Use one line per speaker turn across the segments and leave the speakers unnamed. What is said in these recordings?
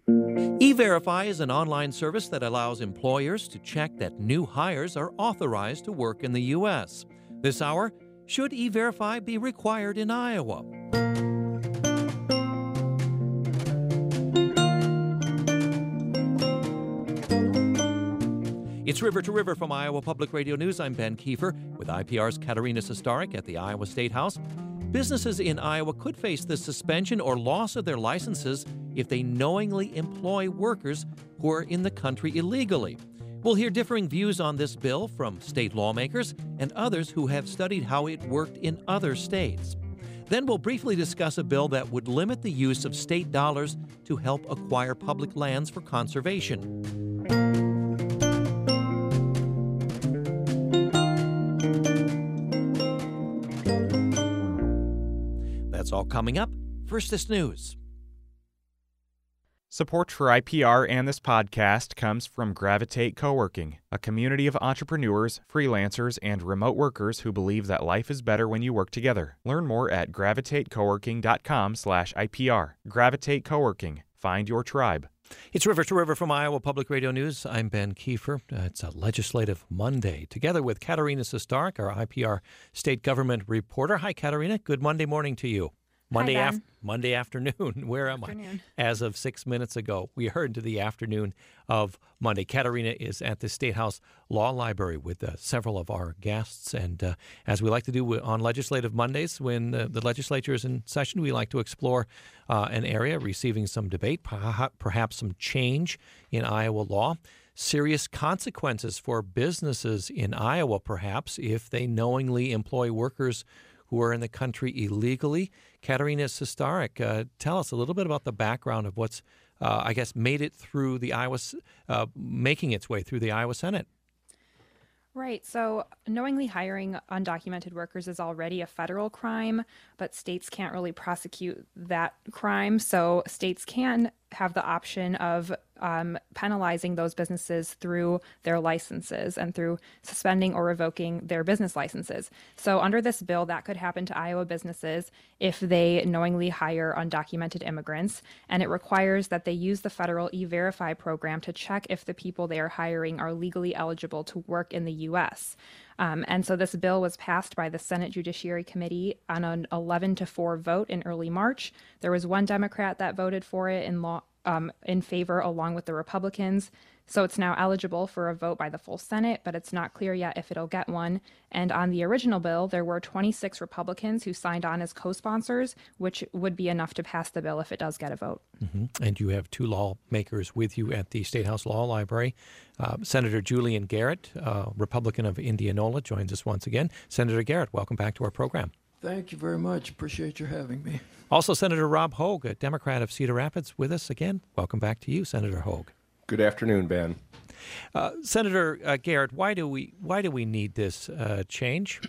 E-Verify is an online service that allows employers to check that new hires are authorized to work in the U.S. This hour, should E-Verify be required in Iowa? It's River to River from Iowa Public Radio News. I'm Ben Kiefer with IPR's Katarina Sostaric at the Iowa State House. Businesses in Iowa could face the suspension or loss of their licenses if they knowingly employ workers who are in the country illegally. We'll hear differing views on this bill from state lawmakers and others who have studied how it worked in other states. Then we'll briefly discuss a bill that would limit the use of state dollars to help acquire public lands for conservation. That's all coming up. First, this news.
Support for IPR and this podcast comes from Gravitate Coworking, a community of entrepreneurs, freelancers, and remote workers who believe that life is better when you work together. Learn more at gravitatecoworking.com/IPR. Gravitate Coworking. Find your tribe.
It's River to River from Iowa Public Radio News. I'm Ben Kiefer. It's a legislative Monday. Together with Katarina Sostaric, our IPR state government reporter. Hi, Katarina. Good Monday morning to you. Monday afternoon. Where am I? As of 6 minutes ago, we are into the afternoon of Monday. Katarina is at the State House Law Library with several of our guests. And as we like to do on legislative Mondays, when the legislature is in session, we like to explore an area receiving some debate, perhaps some change in Iowa law. Serious consequences for businesses in Iowa, perhaps, if they knowingly employ workers who are in the country illegally. Katarina Sostaric, tell us a little bit about the background of what's, made it through the making its way through the Iowa Senate.
Right. So knowingly hiring undocumented workers is already a federal crime, but states can't really prosecute that crime. So states can have the option of penalizing those businesses through their licenses and through suspending or revoking their business licenses. So under this bill, that could happen to Iowa businesses if they knowingly hire undocumented immigrants, and it requires that they use the federal E-Verify program to check if the people they are hiring are legally eligible to work in the U.S. And so this bill was passed by the Senate Judiciary Committee on an 11-4 vote in early March. There was one Democrat that voted for it in favor along with the Republicans. So it's now eligible for a vote by the full Senate, but it's not clear yet if it'll get one. And on the original bill, there were 26 Republicans who signed on as co-sponsors, which would be enough to pass the bill if it does get a vote.
Mm-hmm. And you have two lawmakers with you at the State House Law Library. Senator Julian Garrett, Republican of Indianola, joins us once again. Senator Garrett, welcome back to our program.
Thank you very much. Appreciate your having me.
Also, Senator Rob Hogue, a Democrat of Cedar Rapids, with us again. Welcome back to you, Senator Hogue.
Good afternoon, Ben.
Senator Garrett, why do we need this change?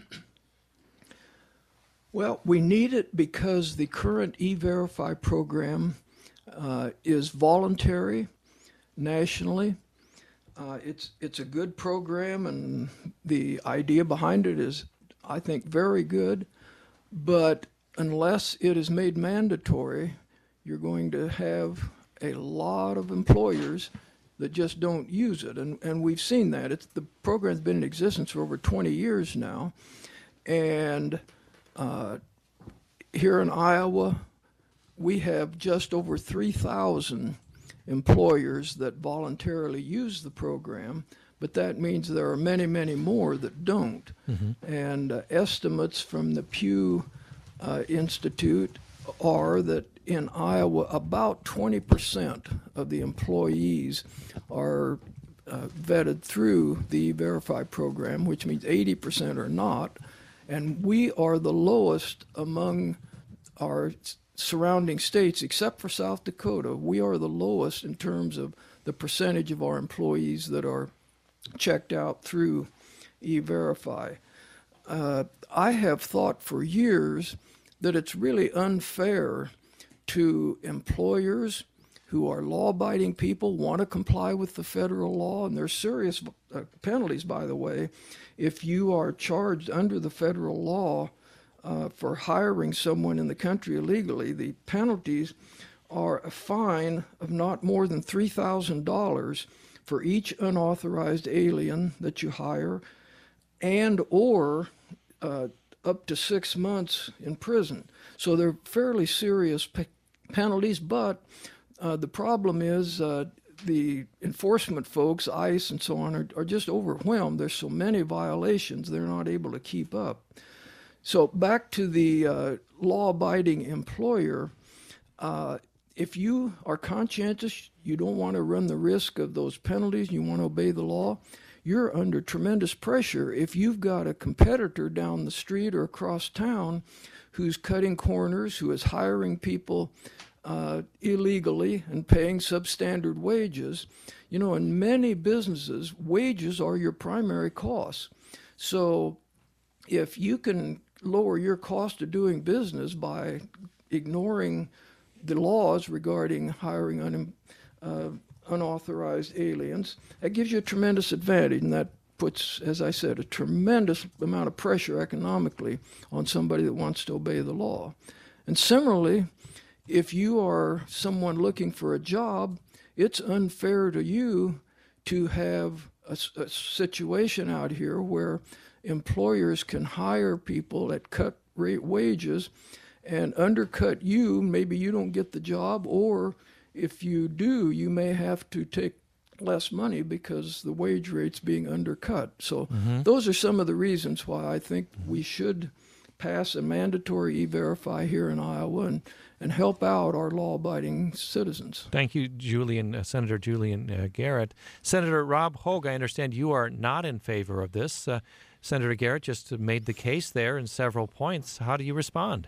Well, we need it because the current E-Verify program is voluntary nationally. It's a good program, and the idea behind it is, I think, very good. But unless it is made mandatory, you're going to have a lot of employers that just don't use it. And we've seen that. The program's been in existence for over 20 years now. And here in Iowa, we have just over 3,000 employers that voluntarily use the program. But that means there are many, many more that don't. Mm-hmm. And estimates from the Pew Institute are that in Iowa, about 20% of the employees are vetted through the Verify program, which means 80% are not. And we are the lowest among our surrounding states, except for South Dakota. We are the lowest in terms of the percentage of our employees that are checked out through E-Verify. I have thought for years that it's really unfair to employers who are law-abiding people, want to comply with the federal law, and there's serious penalties, by the way, if you are charged under the federal law for hiring someone in the country illegally. The penalties are a fine of not more than $3,000 for each unauthorized alien that you hire, and or up to 6 months in prison. So they're fairly serious penalties, but the problem is the enforcement folks, ICE and so on, are just overwhelmed. There's so many violations, they're not able to keep up. So back to the law-abiding employer, if you are conscientious, you don't want to run the risk of those penalties, you want to obey the law, you're under tremendous pressure if you've got a competitor down the street or across town who's cutting corners, who is hiring people illegally and paying substandard wages. You know, in many businesses, wages are your primary costs. So if you can lower your cost of doing business by ignoring the laws regarding hiring unauthorized aliens, that gives you a tremendous advantage, and that puts, as I said, a tremendous amount of pressure economically on somebody that wants to obey the law. And similarly, if you are someone looking for a job, it's unfair to you to have a situation out here where employers can hire people at cut rate wages and undercut you. Maybe you don't get the job, or if you do, you may have to take less money because the wage rate's being undercut. So those are some of the reasons why I think we should pass a mandatory E-Verify here in Iowa and help out our law-abiding citizens.
Thank you, Senator Julian Garrett. Senator Rob Hogue, I understand you are not in favor of this. Senator Garrett just made the case there in several points. How do you respond?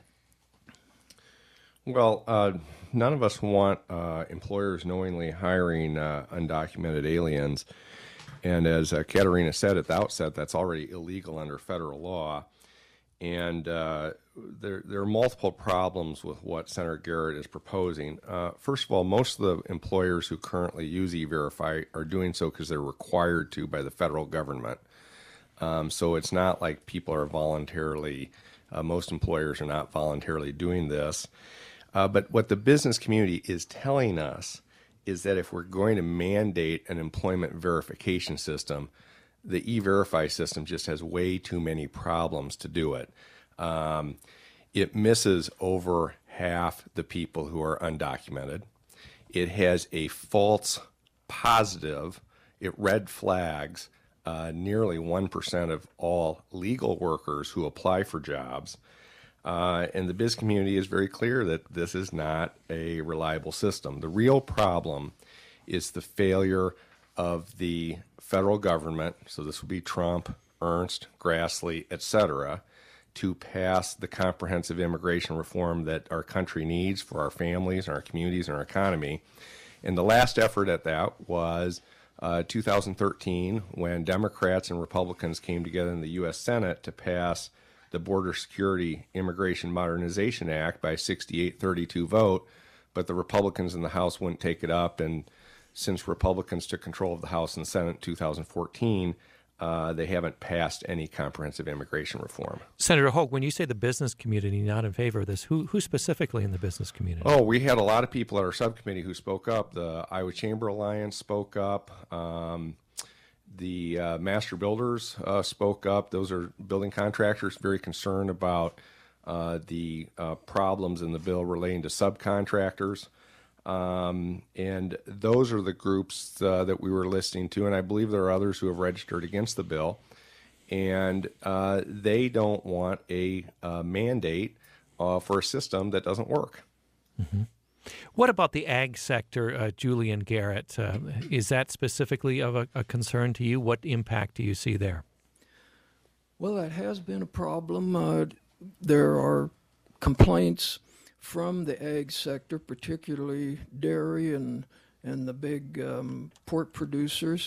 Well, none of us want employers knowingly hiring undocumented aliens. And as Katerina said at the outset, that's already illegal under federal law. And there are multiple problems with what Senator Garrett is proposing. First of all, most of the employers who currently use E-Verify are doing so because they're required to by the federal government. So it's not like people are voluntarily, most employers are not voluntarily doing this. But what the business community is telling us is that if we're going to mandate an employment verification system, the E-Verify system just has way too many problems to do it. It misses over half the people who are undocumented. It has a false positive. It red flags nearly 1% of all legal workers who apply for jobs. And the biz community is very clear that this is not a reliable system. The real problem is the failure of the federal government, so this would be Trump, Ernst, Grassley, etc., to pass the comprehensive immigration reform that our country needs for our families, our communities, and our economy. And the last effort at that was 2013, when Democrats and Republicans came together in the U.S. Senate to pass the Border Security Immigration Modernization Act by 68-32 vote, but the Republicans in the House wouldn't take it up. And since Republicans took control of the House and Senate in 2014, they haven't passed any comprehensive immigration reform.
Senator Hogue, when you say the business community not in favor of this, who specifically in the business community?
Oh, we had a lot of people at our subcommittee who spoke up. The Iowa Chamber Alliance spoke up. The master builders spoke up. Those are building contractors very concerned about the problems in the bill relating to subcontractors. And those are the groups that we were listening to, and I believe there are others who have registered against the bill. And they don't want a mandate for a system that doesn't work.
Mm-hmm. What about the ag sector, Julian Garrett? Is that specifically of a concern to you? What impact do you see there?
Well, that has been a problem. There are complaints from the ag sector, particularly dairy and the big pork producers.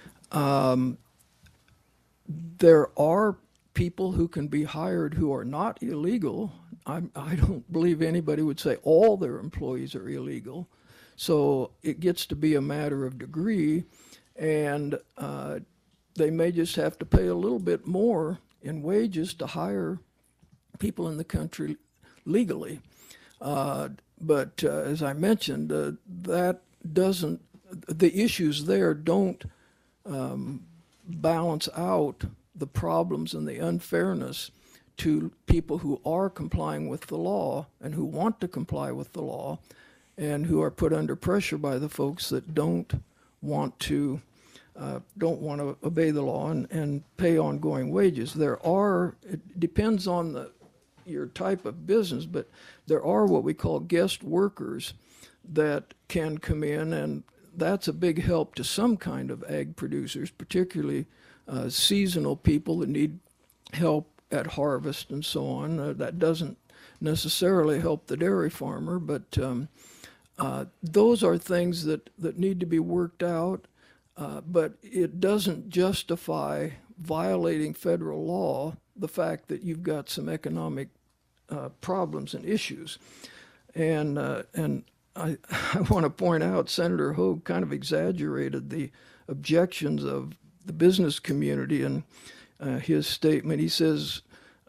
There are people who can be hired who are not illegal. I don't believe anybody would say all their employees are illegal. So it gets to be a matter of degree, and they may just have to pay a little bit more in wages to hire people in the country legally. But as I mentioned, that doesn't, the issues there don't balance out the problems and the unfairness to people who are complying with the law and who want to comply with the law and who are put under pressure by the folks that don't want to obey the law and pay ongoing wages. It depends on your type of business, but there are what we call guest workers that can come in, and that's a big help to some kind of ag producers, particularly seasonal people that need help at harvest and so on. That doesn't necessarily help the dairy farmer, but those are things that need to be worked out. But it doesn't justify violating federal law, the fact that you've got some economic problems and issues. And I want to point out Senator Hogue kind of exaggerated the objections of the business community in his statement. He says,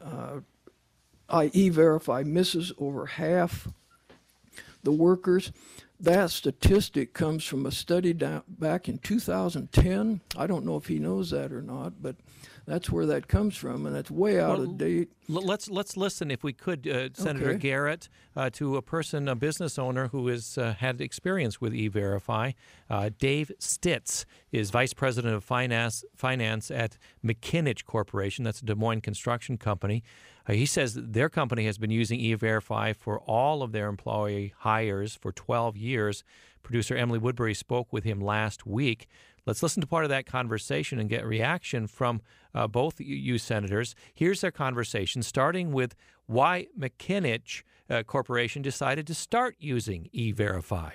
E-Verify misses over half the workers. That statistic comes from a study back in 2010. I don't know if he knows that or not, but that's where that comes from, and it's way out of date.
Let's listen, if we could, Senator Garrett, to a business owner who has had experience with E-Verify. Dave Stitz is Vice President of Finance at McKinnich Corporation. That's a Des Moines construction company. He says their company has been using E-Verify for all of their employee hires for 12 years. Producer Emily Woodbury spoke with him last week. Let's listen to part of that conversation and get reaction from both you senators. Here's their conversation, starting with why McKinnich Corporation decided to start using E-Verify.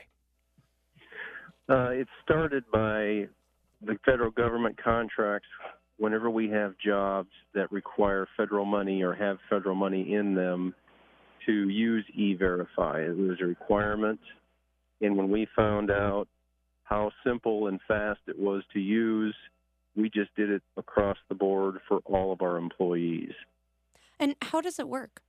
It started by the federal government contracts. Whenever we have jobs that require federal money or have federal money in them, to use E-Verify. It was a requirement. And when we found out how simple and fast it was to use, we just did it across the board for all of our employees.
And how does it work?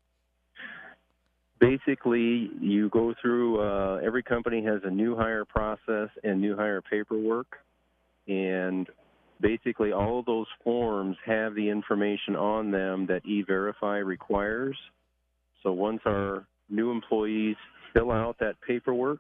Basically, you go through, every company has a new hire process and new hire paperwork, and basically all of those forms have the information on them that E-Verify requires. So once our new employees fill out that paperwork,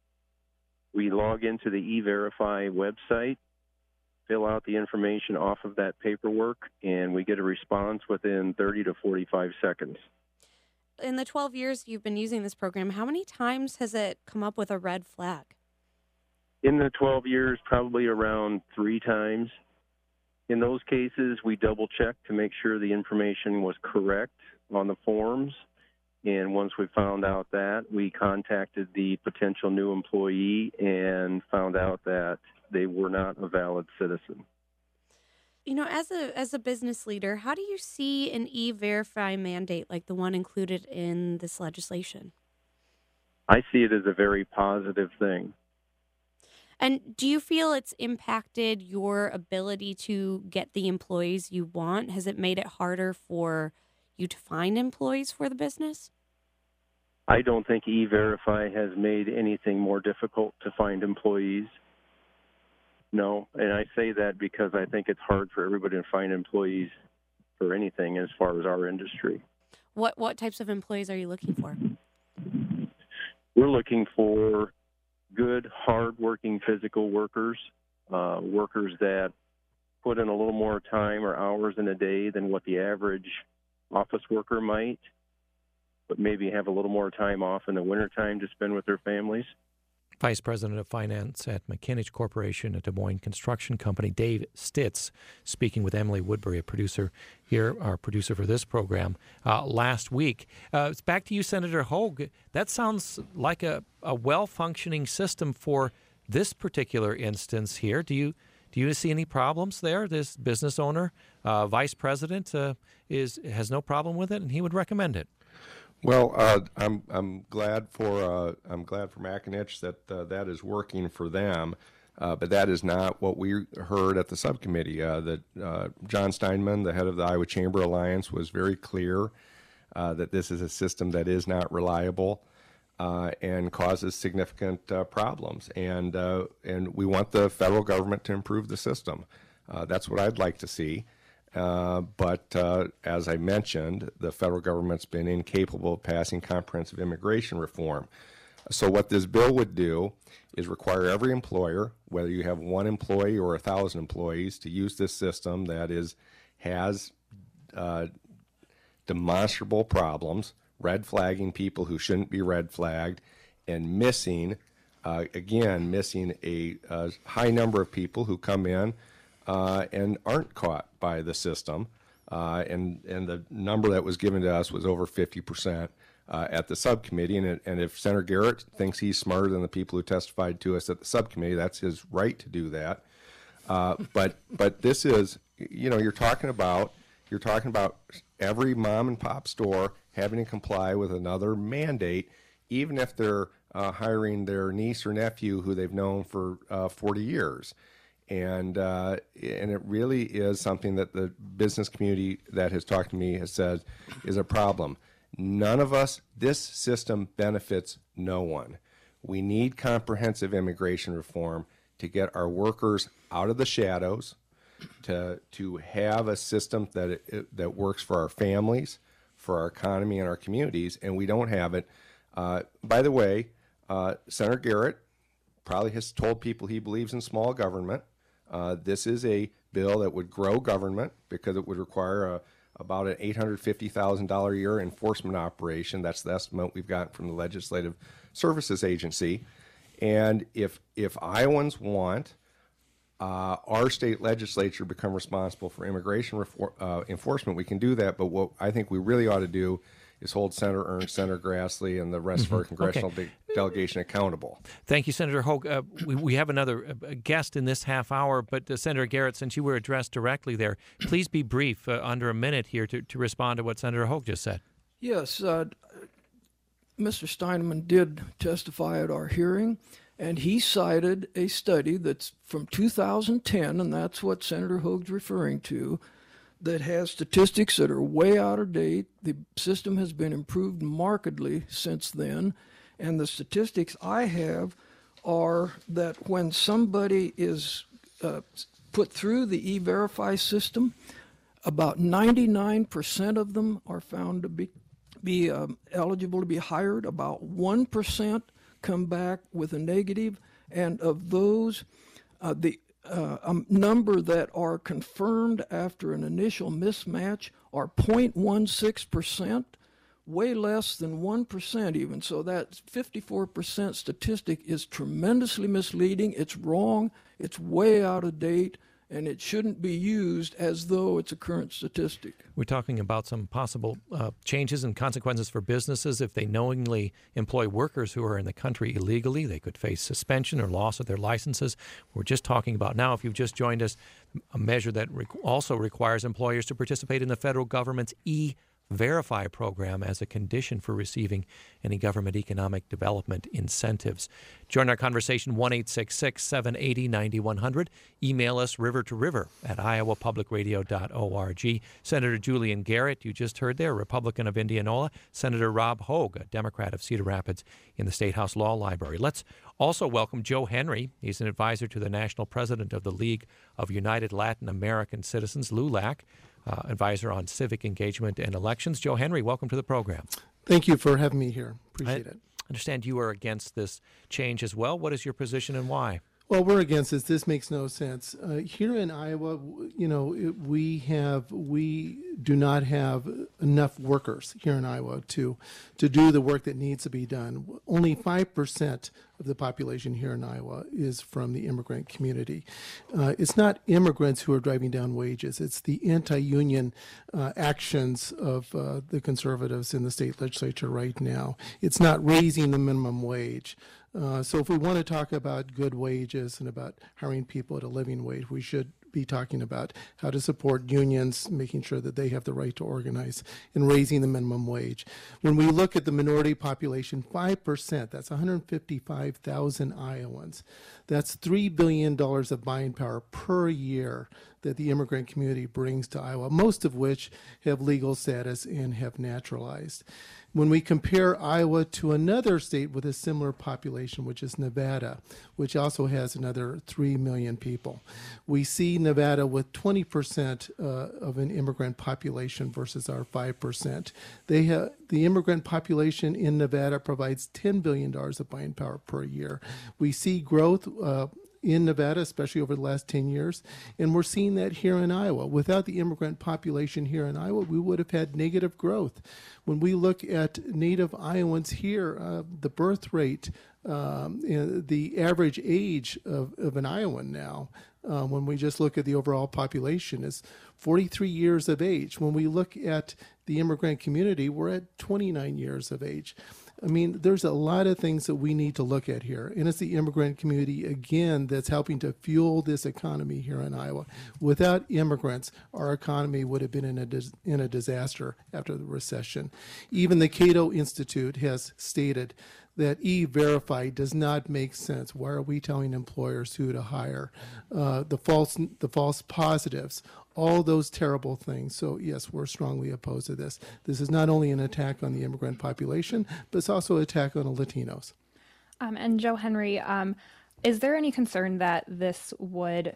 we log into the E-Verify website, fill out the information off of that paperwork, and we get a response within 30 to 45 seconds.
In the 12 years you've been using this program, how many times has it come up with a red flag?
In the 12 years, probably around 3 times. In those cases, we double-check to make sure the information was correct on the forms. And once we found out that, we contacted the potential new employee and found out that they were not a valid citizen.
You know, as a business leader, how do you see an E-Verify mandate like the one included in this legislation?
I see it as a very positive thing.
And do you feel it's impacted your ability to get the employees you want? Has it made it harder for you to find employees for the business?
I don't think E-Verify has made anything more difficult to find employees. No, and I say that because I think it's hard for everybody to find employees for anything as far as our industry.
What types of employees are you looking for?
We're looking for good, hard-working physical workers, workers that put in a little more time or hours in a day than what the average office worker might, but maybe have a little more time off in the wintertime to spend with their families.
Vice President of Finance at McKinnich Corporation, a Des Moines construction company, Dave Stitz, speaking with Emily Woodbury, a producer here, our producer for this program, last week. It's back to you, Senator Hogue. That sounds like a well-functioning system for this particular instance here. Do you see any problems there? This business owner, vice president, has no problem with it, and he would recommend it.
Well, I'm glad for McKinnich that is working for them, but that is not what we heard at the subcommittee. John Steinman, the head of the Iowa Chamber Alliance, was very clear that this is a system that is not reliable. and causes significant problems. And we want the federal government to improve the system. That's what I'd like to see. But as I mentioned, the federal government's been incapable of passing comprehensive immigration reform. So what this bill would do is require every employer, whether you have 1 employee or 1,000 employees, to use this system that has demonstrable problems, red flagging people who shouldn't be red flagged, and missing a high number of people who come in and aren't caught by the system. And the number that was given to us was over 50%. At the subcommittee, and if Senator Garrett thinks he's smarter than the people who testified to us at the subcommittee, that's his right to do that. But this is, you're talking about every mom and pop store having to comply with another mandate, even if they're hiring their niece or nephew who they've known for 40 years. And it really is something that the business community that has talked to me has said is a problem. None of us, this system benefits no one. We need comprehensive immigration reform to get our workers out of the shadows, to have a system that works for our families, for our economy and our communities, and we don't have it. By the way, Senator Garrett probably has told people he believes in small government. This is a bill that would grow government because it would require about an $850,000 a year enforcement operation. That's the estimate we've gotten from the Legislative Services Agency. And if Iowans want our state legislature to become responsible for immigration enforcement, we can do that. But what I think we really ought to do is hold Senator Ernst, Senator Grassley, and the rest of our congressional delegation accountable.
Thank you, Senator Hogue. We have another guest in this half hour, but Senator Garrett, since you were addressed directly there, please be brief, under a minute here, to respond to what Senator Hogue just said.
Yes, Mr. Steineman did testify at our hearing, and he cited a study that's from 2010, and that's what Senator Hogue's referring to, that has statistics that are way out of date. The system has been improved markedly since then. And the statistics I have are that when somebody is put through the E-Verify system, about 99% of them are found to be eligible to be hired. About 1% come back with a negative. And of those, the number that are confirmed after an initial mismatch are 0.16%, way less than 1% even. So that 54% statistic is tremendously misleading. It's wrong. It's way out of date. And it shouldn't be used as though it's a current statistic.
We're talking about some possible changes and consequences for businesses. If they knowingly employ workers who are in the country illegally, they could face suspension or loss of their licenses. We're just talking about now, if you've just joined us, a measure that also requires employers to participate in the federal government's E-Verify program as a condition for receiving any government economic development incentives. Join our conversation, 1-866-780-9100. Email us river2river@iowapublicradio.org. Senator Julian Garrett, you just heard there, Republican of Indianola. Senator Rob Hogue, a Democrat of Cedar Rapids in the State House Law Library. Let's also welcome Joe Henry. He's an advisor to the national president of the League of United Latin American Citizens, LULAC. Advisor on civic engagement and elections. Joe Henry, welcome to the program.
Thank you for having me here. Appreciate it.
I understand you are against this change as well. What is your position and why?
Well, we're against this. This makes no sense. Here in Iowa, we do not have enough workers here in Iowa to do the work that needs to be done. Only 5% of the population here in Iowa is from the immigrant community. It's not immigrants who are driving down wages. It's the anti-union actions of the conservatives in the state legislature right now. It's not raising the minimum wage. So if we want to talk about good wages and about hiring people at a living wage, we should be talking about how to support unions, making sure that they have the right to organize, and raising the minimum wage. When we look at the minority population, 5%, that's 155,000 Iowans. That's $3 billion of buying power per year that the immigrant community brings to Iowa, most of which have legal status and have naturalized. When we compare Iowa to another state with a similar population, which is Nevada, which also has another 3 million people, we see Nevada with 20% of an immigrant population versus our 5%. The immigrant population in Nevada provides $10 billion of buying power per year. We see growth in Nevada, especially over the last 10 years. And we're seeing that here in Iowa. Without the immigrant population here in Iowa, we would have had negative growth. When we look at Native Iowans here, the birth rate, the average age of an Iowan now, when we just look at the overall population, is 43 years of age. When we look at the immigrant community, we're at 29 years of age. I mean, there's a lot of things that we need to look at here. And it's the immigrant community, again, that's helping to fuel this economy here in Iowa. Without immigrants, our economy would have been in a disaster after the recession. Even the Cato Institute has stated that E-Verify does not make sense. Why are we telling employers who to hire? The false positives, all those terrible things. So yes, we're strongly opposed to this. This is not only an attack on the immigrant population, but it's also an attack on the Latinos.
And Joe Henry, is there any concern that this would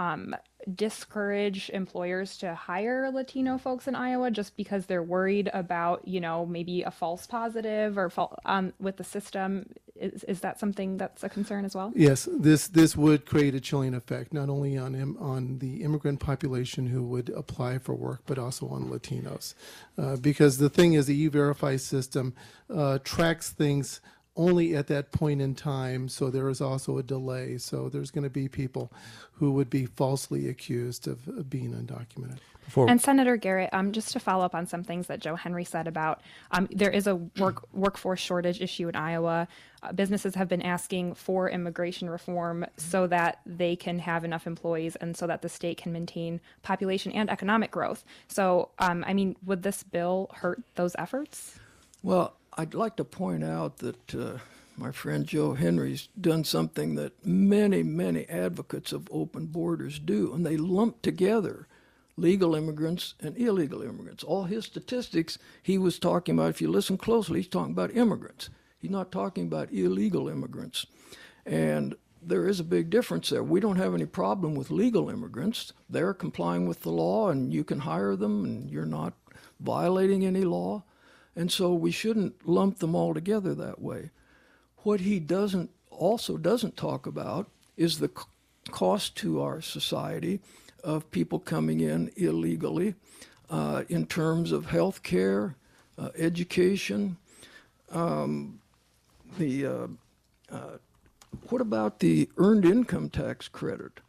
discourage employers to hire Latino folks in Iowa just because they're worried about, maybe a false positive or with the system? Is that something that's a concern as well?
Yes, this would create a chilling effect, not only on the immigrant population who would apply for work, but also on Latinos. Because the thing is, the E-Verify system tracks things only at that point in time, so there is also a delay. So there's going to be people who would be falsely accused of being undocumented.
And Senator Garrett, just to follow up on some things that Joe Henry said about there is a workforce shortage issue in Iowa. Businesses have been asking for immigration reform so that they can have enough employees and so that the state can maintain population and economic growth. So, would this bill hurt those efforts?
Well, I'd like to point out that my friend Joe Henry's done something that many, many advocates of open borders do, and they lump together legal immigrants and illegal immigrants. All his statistics he was talking about, if you listen closely, he's talking about immigrants. He's not talking about illegal immigrants. And there is a big difference there. We don't have any problem with legal immigrants. They're complying with the law, and you can hire them, and you're not violating any law. And so we shouldn't lump them all together that way. What he also doesn't talk about is the cost to our society of people coming in illegally in terms of health care, education. What about the earned income tax credit?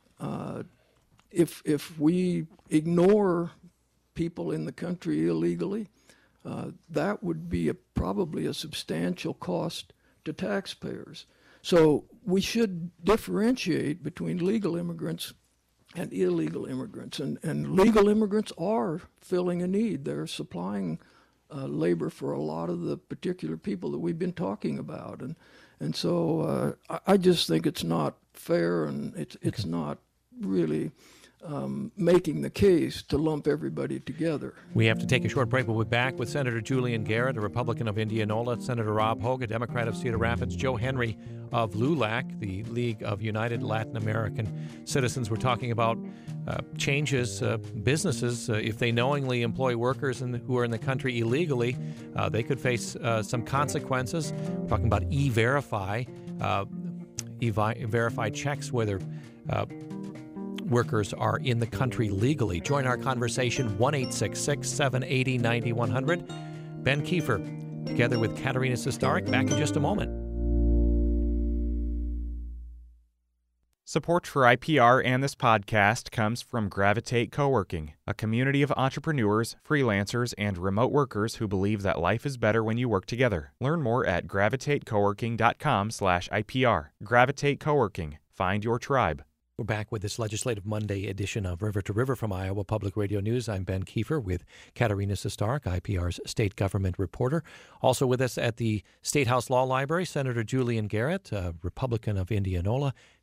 If we ignore people in the country illegally, that would be probably a substantial cost to taxpayers. So we should differentiate between legal immigrants and illegal immigrants. And legal immigrants are filling a need. They're supplying labor for a lot of the particular people that we've been talking about. And so I just think it's not fair, and it's not really making the case to lump everybody together.
We have to take a short break. We'll be back with Senator Julian Garrett, a Republican of Indianola, Senator Rob Hogue, a Democrat of Cedar Rapids, Joe Henry of LULAC, the League of United Latin American Citizens. We're talking about changes, businesses, if they knowingly employ workers who are in the country illegally, they could face some consequences. We're talking about E-Verify, E-Verify checks whether workers are in the country legally. Join our conversation, 1-866-780-9100. Ben Kiefer, together with Katerina Sestaric, back in just a moment.
Support for IPR and this podcast comes from Gravitate Coworking, a community of entrepreneurs, freelancers, and remote workers who believe that life is better when you work together. Learn more at gravitatecoworking.com/IPR. Gravitate Coworking. Find your tribe.
We're back with this Legislative Monday edition of River to River from Iowa Public Radio News. I'm Ben Kiefer with Katerina Sestaric, IPR's state government reporter. Also with us at the State House Law Library, Senator Julian Garrett, a Republican of Indianola,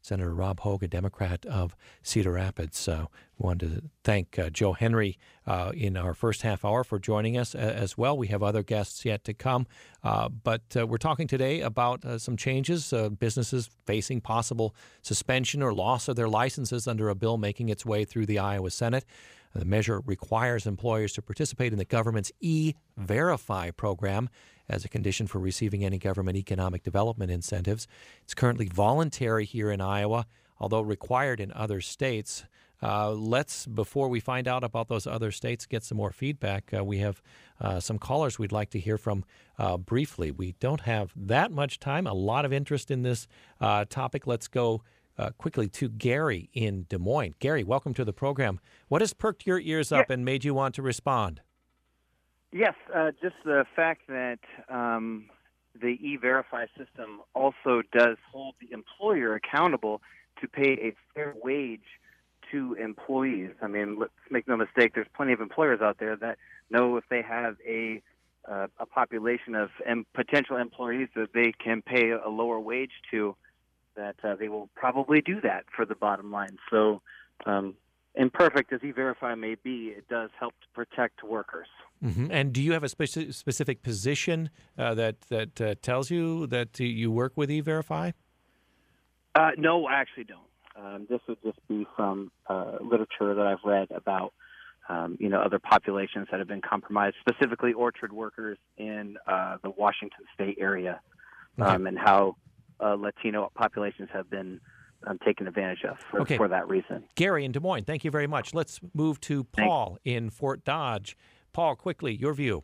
Senator Rob Hogue, a Democrat of Cedar Rapids. We wanted to thank Joe Henry in our first half hour for joining us as well. We have other guests yet to come, but we're talking today about some changes, businesses facing possible suspension or loss of their licenses under a bill making its way through the Iowa Senate. The measure requires employers to participate in the government's E-Verify program as a condition for receiving any government economic development incentives. It's currently voluntary here in Iowa, although required in other states. Before we find out about those other states, get some more feedback. We have some callers we'd like to hear from briefly. We don't have that much time, a lot of interest in this topic. Let's go quickly to Gary in Des Moines. Gary, welcome to the program. What has perked your ears up and made you want to respond?
Yes, just the fact that the E-Verify system also does hold the employer accountable to pay a fair wage to employees. I mean, let's make no mistake, there's plenty of employers out there that know if they have a population of potential employees that they can pay a lower wage to, that they will probably do that for the bottom line. So imperfect as E-Verify may be, it does help to protect workers.
Mm-hmm. And do you have a specific position that tells you that you work with E-Verify?
No, I actually don't. This would just be from literature that I've read about, other populations that have been compromised, specifically orchard workers in the Washington State area, and how Latino populations have been taken advantage of for that reason.
Gary in Des Moines, thank you very much. Let's move to Paul in Fort Dodge. Paul, quickly, your view.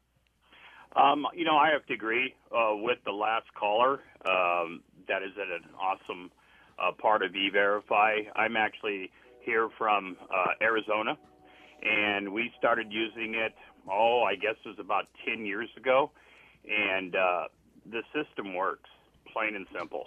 I have to agree with the last caller. That is an awesome part of E-Verify. I'm actually here from Arizona, and we started using it, I guess it was about 10 years ago, and the system works, plain and simple.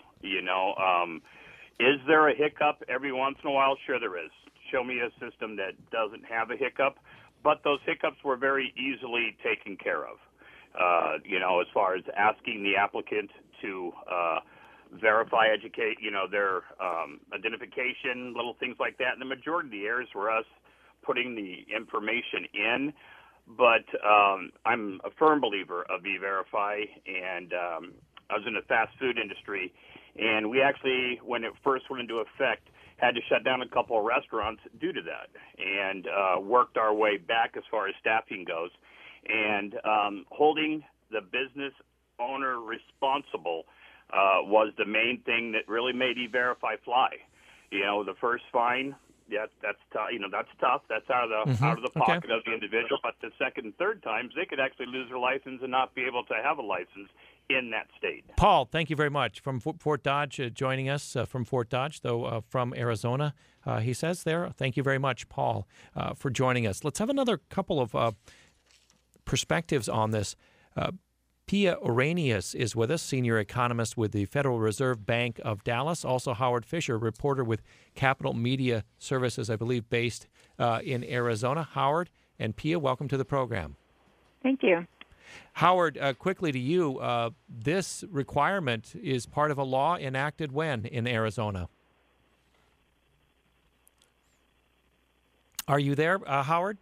Is there a hiccup every once in a while? Sure there is. Show me a system that doesn't have a hiccup, but those hiccups were very easily taken care of. As far as asking the applicant to verify, educate, their identification, little things like that. And the majority of the errors were us putting the information in. But I'm a firm believer of E-Verify, and I was in the fast food industry, and we actually, when it first went into effect, had to shut down a couple of restaurants due to that, and worked our way back as far as staffing goes. And holding the business owner responsible was the main thing that really made E-Verify fly. The first fine, that's tough. That's tough. That's out of the pocket of the individual. But the second and third times, they could actually lose their license and not be able to have a license in that state.
Paul, thank you very much. From Fort Dodge, joining us from Fort Dodge, though from Arizona, he says there. Thank you very much, Paul, for joining us. Let's have another couple of perspectives on this. Pia Oranius is with us, senior economist with the Federal Reserve Bank of Dallas. Also Howard Fisher, reporter with Capital Media Services, I believe, based in Arizona. Howard and Pia, welcome to the program.
Thank you.
Howard, quickly to you, this requirement is part of a law enacted when in Arizona? Are you there, Howard?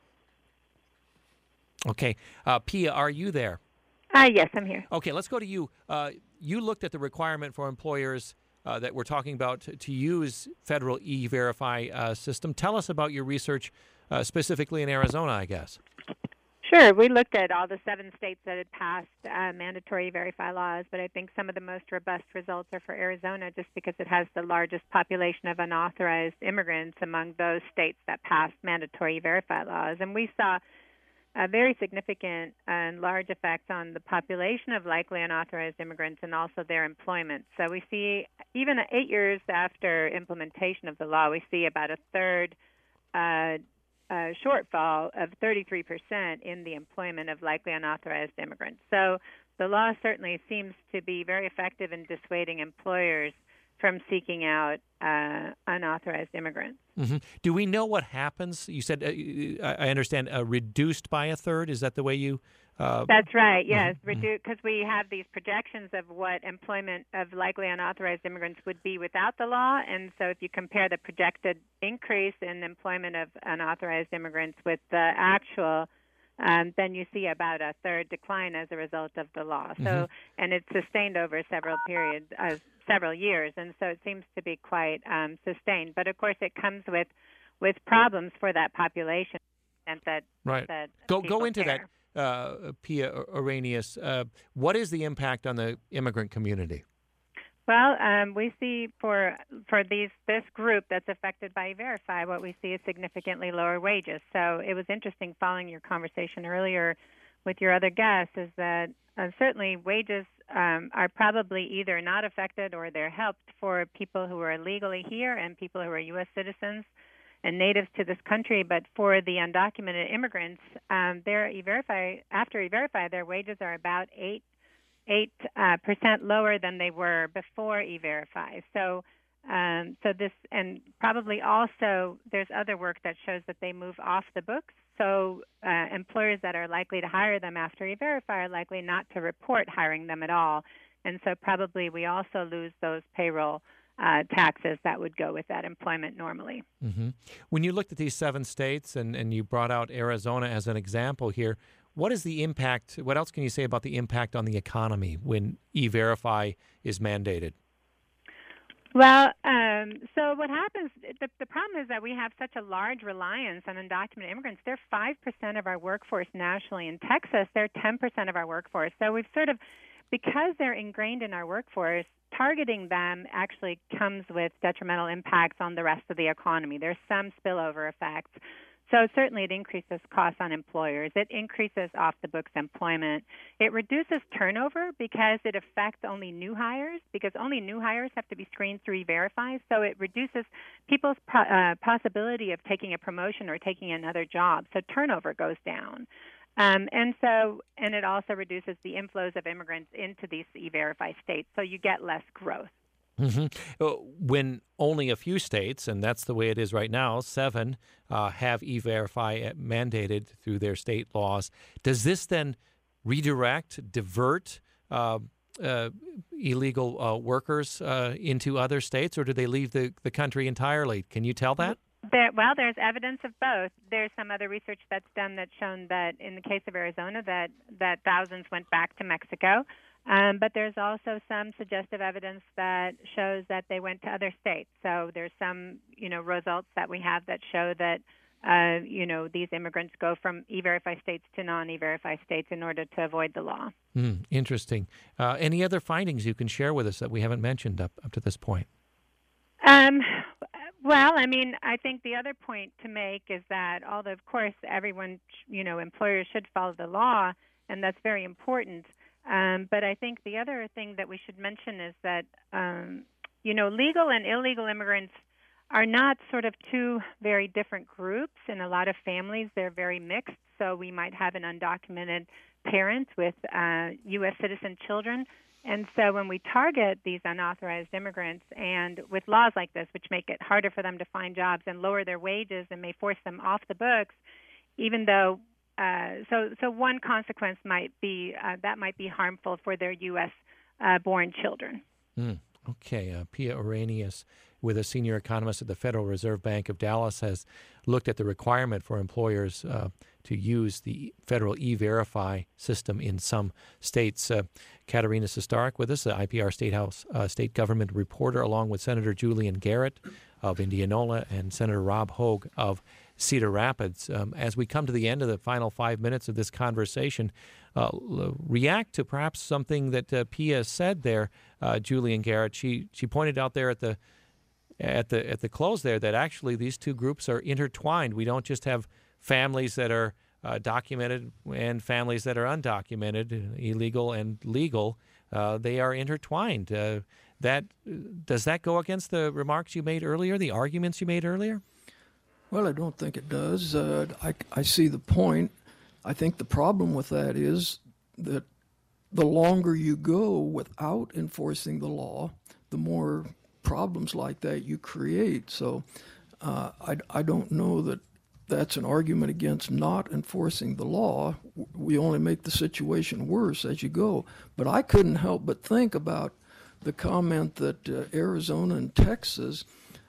Okay. Pia, are you there?
Yes, I'm here.
Okay, let's go to you. You looked at the requirement for employers that we're talking about to use federal E-Verify system. Tell us about your research specifically in Arizona, I guess.
Sure. We looked at all the 7 states that had passed mandatory Verify laws, but I think some of the most robust results are for Arizona just because it has the largest population of unauthorized immigrants among those states that passed mandatory Verify laws. And we saw a very significant and large effect on the population of likely unauthorized immigrants and also their employment. So we see, even 8 years after implementation of the law, we see about a third shortfall of 33% in the employment of likely unauthorized immigrants. So the law certainly seems to be very effective in dissuading employers from seeking out unauthorized immigrants.
Mm-hmm. Do we know what happens? You said, I understand, reduced by a third. Is that the way you
That's right. Yes, because we have these projections of what employment of likely unauthorized immigrants would be without the law, and so if you compare the projected increase in employment of unauthorized immigrants with the actual, then you see about a third decline as a result of the law. So, and it's sustained over several years, and so it seems to be quite sustained. But of course, it comes with problems for that population, and that
go into
care.
that. Pia Arrhenius, what is the impact on the immigrant community?
Well, we see for this group that's affected by E-Verify, what we see is significantly lower wages. So it was interesting following your conversation earlier with your other guests is that certainly wages are probably either not affected or they're helped for people who are legally here and people who are U.S. citizens and natives to this country, but for the undocumented immigrants, after E-Verify, their wages are about 8% lower than they were before E-Verify. So this, and probably also there's other work that shows that they move off the books. So employers that are likely to hire them after E-Verify are likely not to report hiring them at all. And so probably we also lose those payroll taxes that would go with that employment normally.
When you looked at these 7 states and you brought out Arizona as an example here, what is the impact? What else can you say about the impact on the economy when E-Verify is mandated?
Well, so what happens, the problem is that we have such a large reliance on undocumented immigrants. They're 5% of our workforce nationally. In Texas, they're 10% of our workforce. So we've sort of, because they're ingrained in our workforce, targeting them actually comes with detrimental impacts on the rest of the economy. There's some spillover effects. So certainly it increases costs on employers. It increases off-the-books employment. It reduces turnover because it affects only new hires, because only new hires have to be screened through E-Verify. So it reduces people's possibility of taking a promotion or taking another job. So turnover goes down. And it also reduces the inflows of immigrants into these E-Verify states, so you get less growth.
When only a few states, and that's the way it is right now, 7 have E-Verify mandated through their state laws, does this then divert illegal workers into other states, or do they leave the country entirely? Can you tell that?
There's evidence of both. There's some other research that's done that's shown that in the case of Arizona that thousands went back to Mexico. But there's also some suggestive evidence that shows that they went to other states. So there's some, results that we have that show that, these immigrants go from E-Verify states to non-E-Verify states in order to avoid the law.
Interesting. Any other findings you can share with us that we haven't mentioned up to this point?
Well, I think the other point to make is that although, of course, everyone, employers should follow the law, and that's very important. But I think the other thing that we should mention is that, legal and illegal immigrants are not sort of two very different groups. In a lot of families, they're very mixed. So we might have an undocumented parent with U.S. citizen children. And so when we target these unauthorized immigrants and with laws like this, which make it harder for them to find jobs and lower their wages and may force them off the books, even though so one consequence might be that might be harmful for their U.S. born children.
Okay. Pia Arrhenius, with a senior economist at the Federal Reserve Bank of Dallas, has looked at the requirement for employers to use the federal E-Verify system in some states. Katerina Sestarek with us, the IPR State Government reporter, along with Senator Julian Garrett of Indianola and Senator Rob Hogue of Cedar Rapids. As we come to the end of the final 5 minutes of this conversation, react to perhaps something that Pia said there, Julian Garrett. She pointed out there at the close there that actually these two groups are intertwined. We don't just have families that are documented and families that are undocumented, illegal and legal. They are intertwined. Does that go against the remarks you made earlier, the arguments you made earlier?
Well, I don't think it does. I see the point. I think the problem with that is that the longer you go without enforcing the law, the more problems like that you create. So I don't know that that's an argument against not enforcing the law. We only make the situation worse as you go. But I couldn't help but think about the comment that Arizona and Texas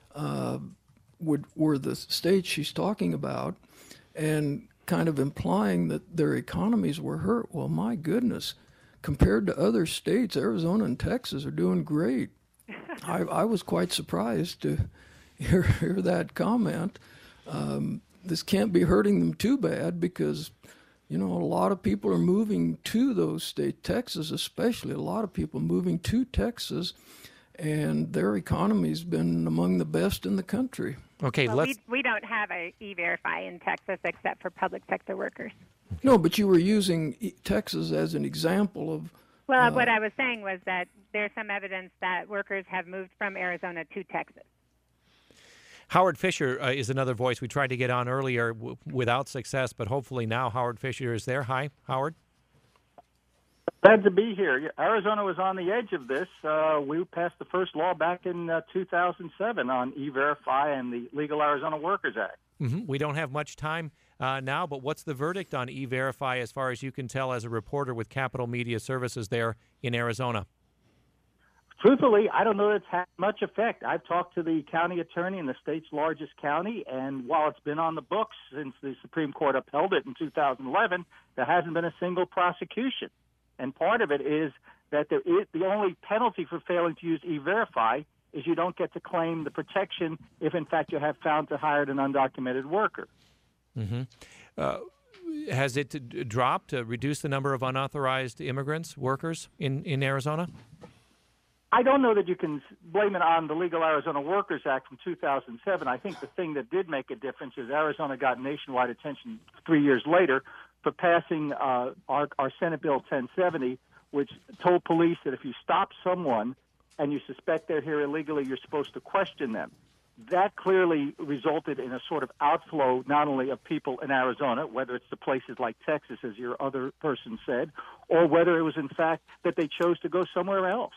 were the states she's talking about, and kind of implying that their economies were hurt. Well, my goodness, compared to other states, Arizona and Texas are doing great. I was quite surprised to hear that comment. This can't be hurting them too bad because, a lot of people are moving to those states, Texas especially, a lot of people moving to Texas, and their economy's been among the best in the country.
Okay,
well, we don't have a E-Verify in Texas except for public sector workers.
No, but you were using Texas as an example of...
Well, what I was saying was that there's some evidence that workers have moved from Arizona to Texas.
Howard Fisher is another voice we tried to get on earlier without success, but hopefully now Howard Fisher is there. Hi, Howard.
Glad to be here. Arizona was on the edge of this. We passed the first law back in 2007 on E-Verify and the Legal Arizona Workers Act.
Mm-hmm. We don't have much time now, but what's the verdict on E-Verify as far as you can tell as a reporter with Capital Media Services there in Arizona?
Truthfully, I don't know that it's had much effect. I've talked to the county attorney in the state's largest county, and while it's been on the books since the Supreme Court upheld it in 2011, there hasn't been a single prosecution. And part of it is that the only penalty for failing to use E-Verify is you don't get to claim the protection if, in fact, you have found to hired an undocumented worker.
Mm-hmm. Has it dropped, reduced the number of unauthorized immigrants, workers in Arizona?
I don't know that you can blame it on the Legal Arizona Workers Act from 2007. I think the thing that did make a difference is Arizona got nationwide attention 3 years later for passing our Senate Bill 1070, which told police that if you stop someone and you suspect they're here illegally, you're supposed to question them. That clearly resulted in a sort of outflow not only of people in Arizona, whether it's to places like Texas, as your other person said, or whether it was, in fact, that they chose to go somewhere else.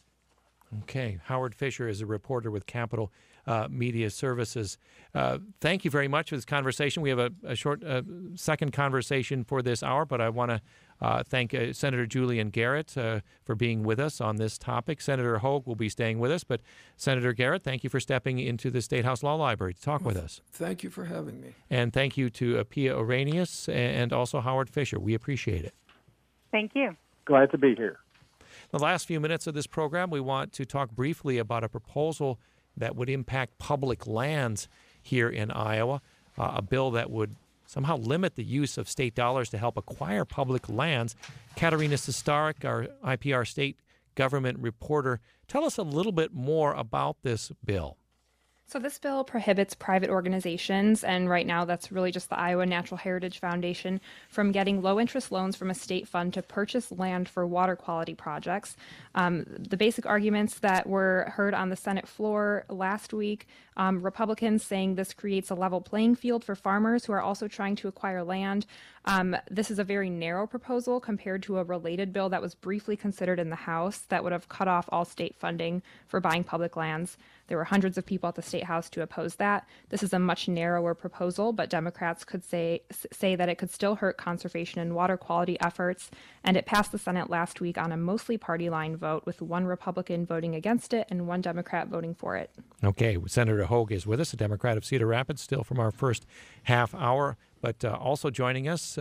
Okay. Howard Fisher is a reporter with Capital Media Services. Thank you very much for this conversation. We have a short second conversation for this hour, but I want to thank Senator Julian Garrett for being with us on this topic. Senator Hogue will be staying with us, but Senator Garrett, thank you for stepping into the State House Law Library to talk with us.
Thank you for having me.
And thank you to Pia Oranius and also Howard Fisher. We appreciate it.
Thank you.
Glad to be here.
The last few minutes of this program, we want to talk briefly about a proposal that would impact public lands here in Iowa, a bill that would somehow limit the use of state dollars to help acquire public lands. Katerina Sestarik, our IPR state government reporter, tell us a little bit more about this bill.
So this bill prohibits private organizations, and right now that's really just the Iowa Natural Heritage Foundation, from getting low-interest loans from a state fund to purchase land for water quality projects. The basic arguments that were heard on the Senate floor last week, Republicans saying this creates a level playing field for farmers who are also trying to acquire land. This is a very narrow proposal compared to a related bill that was briefly considered in the House that would have cut off all state funding for buying public lands. There were hundreds of people at the State House to oppose that. This is a much narrower proposal, but Democrats could say that it could still hurt conservation and water quality efforts, and it passed the Senate last week on a mostly party line vote, with one Republican voting against it and one Democrat voting for it. Okay, Senator Hogue is with us, a Democrat of Cedar Rapids, still from our first half hour, but also joining us,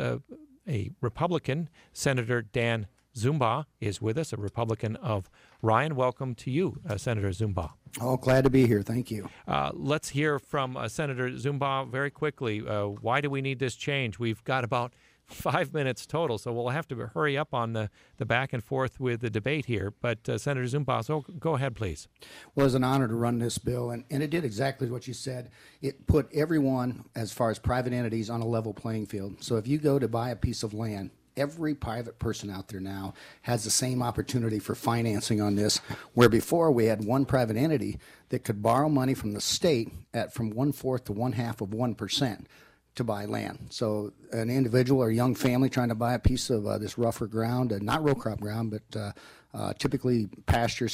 a Republican, Senator Dan Zumba is with us, a Republican of Ryan. Welcome to you, Senator Zumba.
Oh, glad to be here. Thank you.
Let's hear from Senator Zumba very quickly. Why do we need this change? We've got about 5 minutes total, so we'll have to hurry up on the back and forth with the debate here. But Senator Zumba, so go ahead, please.
Well, it's an honor to run this bill, and it did exactly what you said. It put everyone, as far as private entities, on a level playing field. So if you go to buy a piece of land, every private person out there now has the same opportunity for financing on this, where before we had one private entity that could borrow money from the state at from 1/4 to 1/2 of 1% to buy land. So an individual or young family trying to buy a piece of this rougher ground, not row crop ground, but typically pasture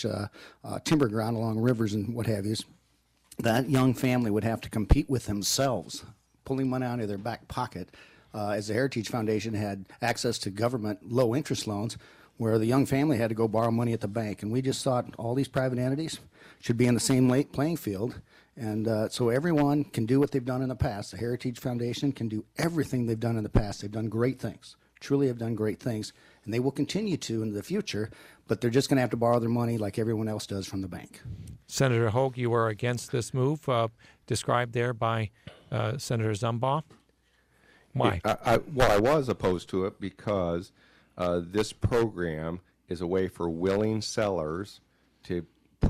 / timber ground along rivers and what have you, that young family would have to compete with themselves, pulling money out of their back pocket, as the Heritage Foundation had access to government low-interest loans, where the young family had to go borrow money at the bank. And we just thought all these private entities should be in the same playing field. And so everyone can do what they've done in the past. The Heritage Foundation can do everything they've done in the past. They've done great things, truly have done great things, and they will continue to in the future, but they're just going to have to borrow their money like everyone else does from the bank.
Senator Hogue, you are against this move described there by Senator Zumbaugh. Why?
I was opposed to it because this program is a way for willing sellers to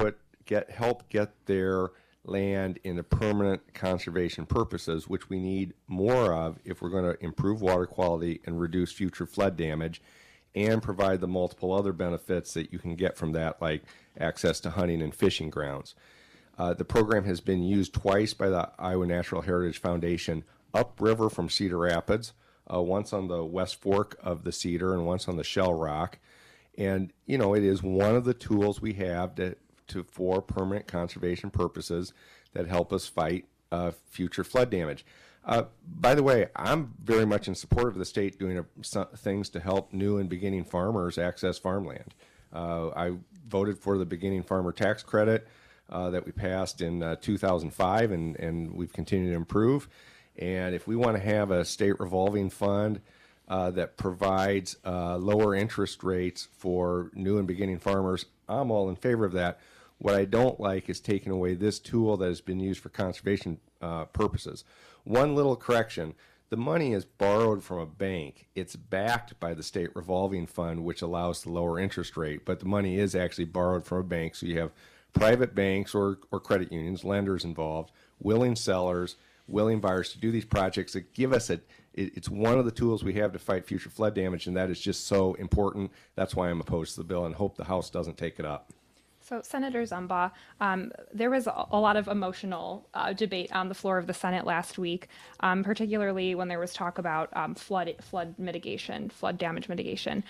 help get their land into permanent conservation purposes, which we need more of if we're going to improve water quality and reduce future flood damage and provide the multiple other benefits that you can get from that, like access to hunting and fishing grounds. The program has been used twice by the Iowa Natural Heritage Foundation upriver from Cedar Rapids, once on the West Fork of the Cedar and once on the Shell Rock. And, it is one of the tools we have for permanent conservation purposes that help us fight future flood damage. By the way, I'm very much in support of the state doing things to help new and beginning farmers access farmland. I voted for the beginning farmer tax credit that we passed in 2005, and we've continued to improve. And if we want to have a state revolving fund that provides lower interest rates for new and beginning farmers, I'm all in favor of that. What I don't like is taking away this tool that has been used for conservation purposes. One little correction, the money is borrowed from a bank. It's backed by the state revolving fund, which allows the lower interest rate, but the money is actually borrowed from a bank. So you have private banks or credit unions, lenders involved, willing sellers, willing buyers to do these projects that give us it's one of the tools we have to fight future flood damage, and that is just so important. That's why I'm opposed to the bill and hope the House doesn't take it up.
So, Senator Zumbaugh, there was a lot of emotional debate on the floor of the Senate last week, particularly when there was talk about flood mitigation, flood damage mitigation.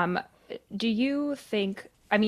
Do you think,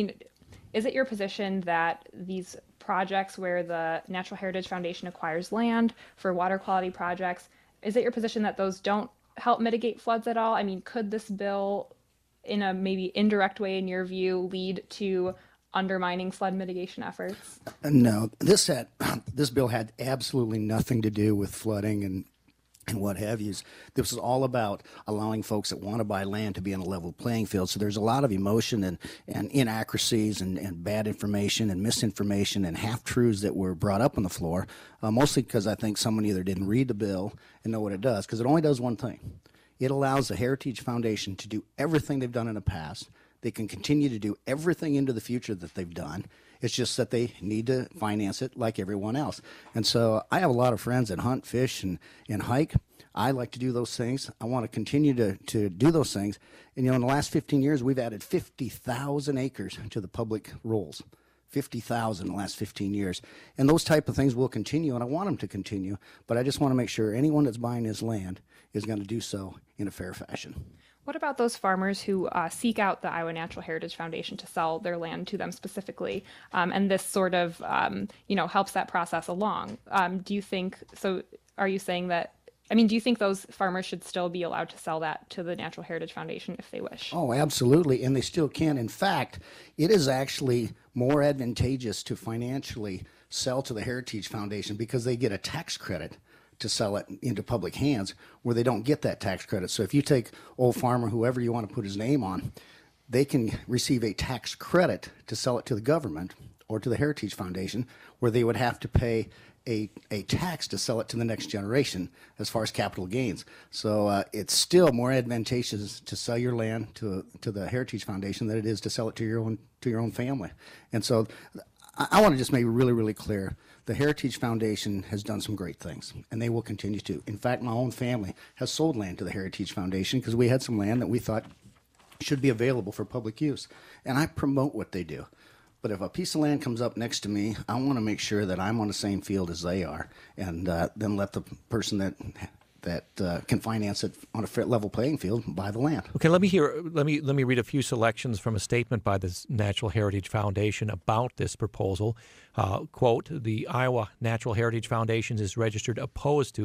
is it your position that these projects where the Natural Heritage Foundation acquires land for water quality projects, is it your position that those don't help mitigate floods at all? Could this bill, in a maybe indirect way, in your view, lead to undermining flood mitigation efforts?
No, this bill had absolutely nothing to do with flooding and what have you. This is all about allowing folks that want to buy land to be on a level playing field. So there's a lot of emotion and inaccuracies and bad information and misinformation and half-truths that were brought up on the floor, mostly because I think someone either didn't read the bill and know what it does, because it only does one thing. It allows the Heritage Foundation to do everything they've done in the past. They can continue to do everything into the future that they've done. It's just that they need to finance it like everyone else. And so I have a lot of friends that hunt, fish, and hike. I like to do those things. I want to continue to do those things. And, in the last 15 years, we've added 50,000 acres to the public rolls. 50,000 in the last 15 years. And those type of things will continue, and I want them to continue. But I just want to make sure anyone that's buying this land is going to do so in a fair fashion.
What about those farmers who seek out the Iowa Natural Heritage Foundation to sell their land to them specifically, and this sort of, helps that process along? Do you think, so are you saying that, do you think those farmers should still be allowed to sell that to the Natural Heritage Foundation if they wish?
Oh, absolutely, and they still can. In fact, it is actually more advantageous to financially sell to the Heritage Foundation because they get a tax credit to sell it into public hands where they don't get that tax credit. So if you take Old Farmer, whoever you want to put his name on, they can receive a tax credit to sell it to the government or to the Heritage Foundation, where they would have to pay a tax to sell it to the next generation as far as capital gains. So it's still more advantageous to sell your land to the Heritage Foundation than it is to sell it to your own family. And so I want to just make it really, really clear. The Heritage Foundation has done some great things, and they will continue to. In fact, my own family has sold land to the Heritage Foundation because we had some land that we thought should be available for public use. And I promote what they do. But if a piece of land comes up next to me, I want to make sure that I'm on the same field as they are, and then let the person that can finance it on a fair level playing field buy the land.
Okay, let me read a few selections from a statement by the Natural Heritage Foundation about this proposal. Quote, the Iowa Natural Heritage Foundation is registered opposed to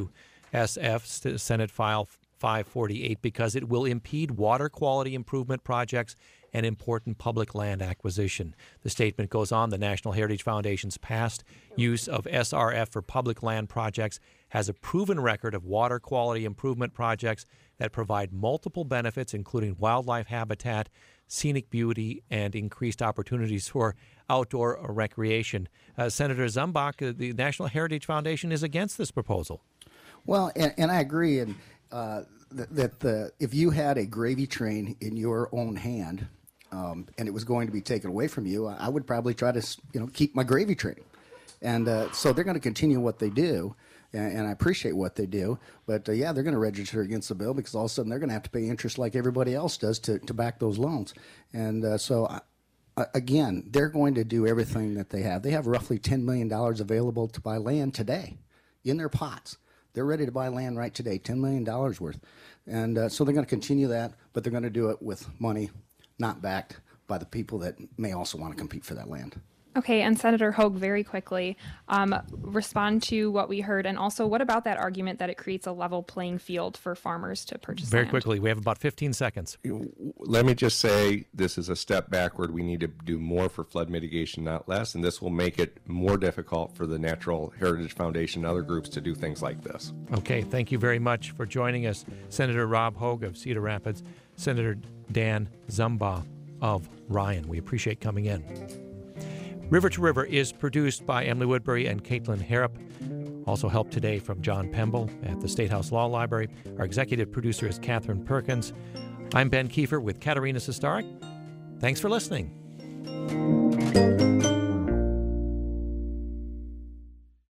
SF, Senate File 548, because it will impede water quality improvement projects and important public land acquisition. The statement goes on, the National Heritage Foundation's past use of SRF for public land projects has a proven record of water quality improvement projects that provide multiple benefits, including wildlife habitat, scenic beauty, and increased opportunities for outdoor recreation. Senator Zumbach, the National Heritage Foundation is against this proposal.
Well, and I agree, and that if you had a gravy train in your own hand, and it was going to be taken away from you, I would probably try to keep my gravy train. And so they're going to continue what they do, and I appreciate what they do. But yeah, they're going to register against the bill because all of a sudden they're going to have to pay interest like everybody else does to back those loans. And so again, they're going to do everything that they have. They have roughly $10 million available to buy land today in their pots. They're ready to buy land right today, $10 million worth. And so they're going to continue that, but they're going to do it with money not backed by the people that may also want to compete for that land.
Okay, and Senator Hogue, very quickly, respond to what we heard, and also what about that argument that it creates a level playing field for farmers to purchase
Very
land?
quickly, we have about 15 seconds.
Let me just say this is a step backward. We need to do more for flood mitigation, not less, and this will make it more difficult for the Natural Heritage Foundation and other groups to do things like this.
Okay, thank you very much for joining us, Senator Rob Hogue of Cedar Rapids, Senator Dan Zumbaugh of Ryan. We appreciate coming in. River to River is produced by Emily Woodbury and Caitlin Harrop. Also help today from John Pemble at the State House Law Library. Our executive producer is Catherine Perkins. I'm Ben Kiefer with Katerina Sestaric. Thanks for listening.